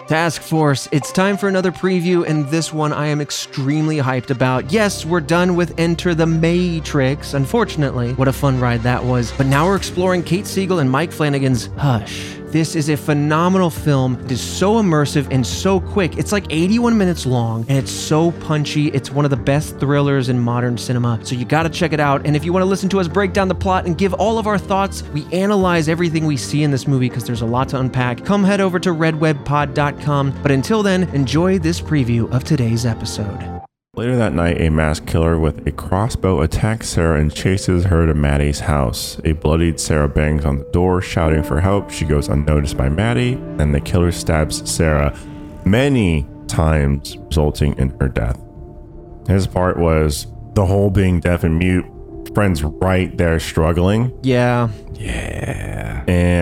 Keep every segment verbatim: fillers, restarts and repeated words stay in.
Task Force, it's time for another preview, and this one I am extremely hyped about. Yes, we're done with Enter the Matrix, unfortunately. What a fun ride that was. But now we're exploring Kate Siegel and Mike Flanagan's Hush. This is a phenomenal film. It is so immersive and so quick. It's like eighty-one minutes long, and it's so punchy. It's one of the best thrillers in modern cinema, so you gotta check it out. And if you want to listen to us break down the plot and give all of our thoughts, we analyze everything we see in this movie because there's a lot to unpack. Come head over to red web pod dot com. But until then, enjoy this preview of today's episode. Later that night, a masked killer with a crossbow attacks Sarah and chases her to Maddie's house. A bloodied Sarah bangs on the door, shouting for help. She goes unnoticed by Maddie, and the killer stabs Sarah many times, resulting in her death. His part was the whole being deaf and mute, friends right there struggling. Yeah. Yeah.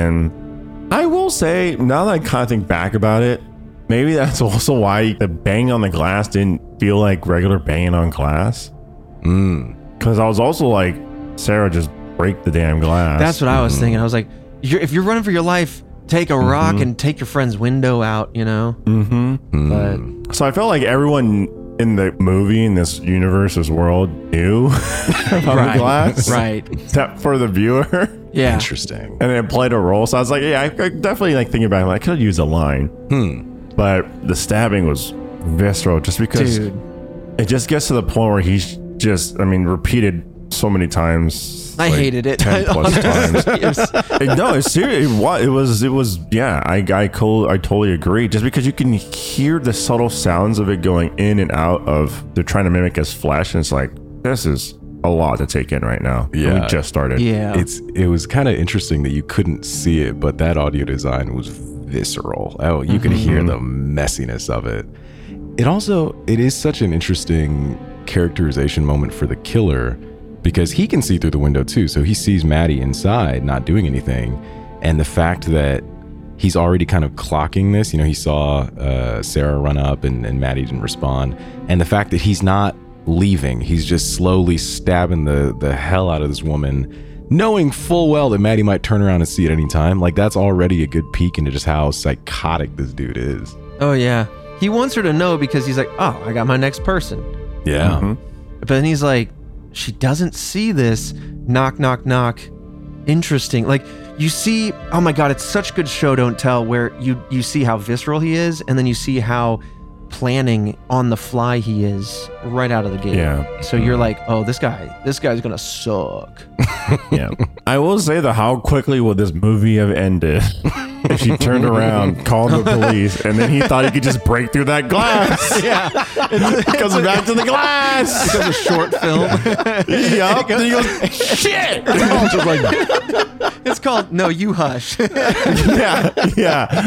And I will say, now that I kind of think back about it, maybe that's also why the bang on the glass didn't feel like regular banging on glass. Mm. Because I was also like, Sarah, just break the damn glass. That's what I was mm-hmm. thinking. I was like, you're, if you're running for your life, take a rock mm-hmm. and take your friend's window out, you know? Mm-hmm. Mm. But so I felt like everyone in the movie, in this universe, this world, knew about right. the glass. Right. Except for the viewer. Yeah. Interesting. And it played a role. So I was like, yeah, I, I definitely like thinking about it. Like, I could use a line. Hmm. But the stabbing was visceral just because Dude. it just gets to the point where he's just, I mean, repeated so many times. I like hated it. ten plus times. Yes. It- no, it's serious. It was, it was, it was, yeah, I, I, co- I totally agree. Just because you can hear the subtle sounds of it going in and out of, they're trying to mimic his flesh. And it's like, this is a lot to take in right now. Yeah. We just started. Yeah. It's it was kind of interesting that you couldn't see it, but that audio design was visceral. Oh, you could Mm-hmm. hear the messiness of it. It also, it is such an interesting characterization moment for the killer because he can see through the window too. So he sees Maddie inside not doing anything. And the fact that he's already kind of clocking this, you know, he saw uh, Sarah run up and, and Maddie didn't respond. And the fact that he's not leaving, he's just slowly stabbing the, the hell out of this woman, knowing full well that Maddie might turn around and see it any time. Like, that's already a good peek into just how psychotic this dude is. Oh, yeah. He wants her to know because he's like, oh, I got my next person. Yeah. Mm-hmm. But then he's like, she doesn't see this. Knock, knock, knock. Interesting. Like, you see, oh my God, it's such good show don't tell where you, you see how visceral he is, and then you see how planning on the fly he is right out of the gate. Yeah. So you're like, oh, this guy, this guy's gonna suck. Yeah. I will say that how quickly would this movie have ended if she turned around, called the police, and then he thought he could just break through that glass. Yeah. He comes back to the glass. It's a short film. Yup. Then he goes, shit. It's just like, It's called No, You Hush. Yeah. Yeah.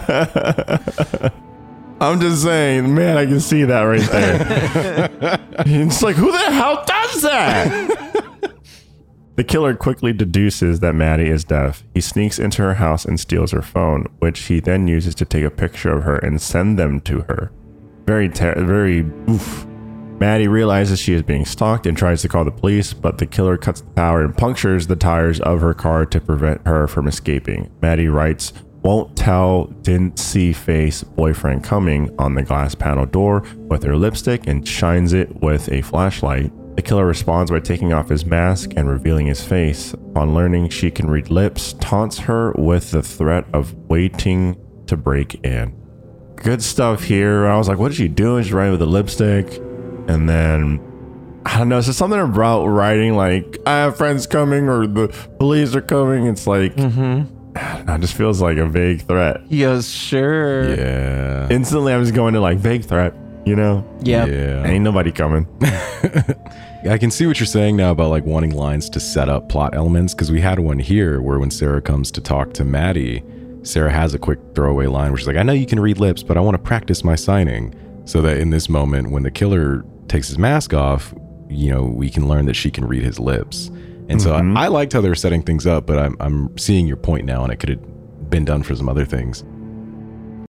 I'm just saying, man, I can see that right there. It's like, who the hell does that? The killer quickly deduces that Maddie is deaf. He sneaks into her house and steals her phone, which he then uses to take a picture of her and send them to her. Very, ter- very, oof. Maddie realizes she is being stalked and tries to call the police, but the killer cuts the power and punctures the tires of her car to prevent her from escaping. Maddie writes, "Won't tell, didn't see face, boyfriend coming" on the glass panel door with her lipstick and shines it with a flashlight. The killer responds by taking off his mask and revealing his face. Upon learning she can read lips, taunts her with the threat of waiting to break in. Good stuff here. I was like, what is she doing? She's writing with a lipstick. And then, I don't know, it's just something about writing like, I have friends coming or the police are coming. It's like, mm-hmm. It just feels like a vague threat. He goes, sure. yeah. Instantly, I was going to like, vague threat, you know? Yep. Yeah. Ain't nobody coming. I can see what you're saying now about like wanting lines to set up plot elements, because we had one here where when Sarah comes to talk to Maddie, Sarah has a quick throwaway line where she's like, I know you can read lips, but I want to practice my signing. So that in this moment, when the killer takes his mask off, you know, we can learn that she can read his lips. And so Mm-hmm. I, I liked how they were setting things up, but I'm, I'm seeing your point now, and it could have been done for some other things.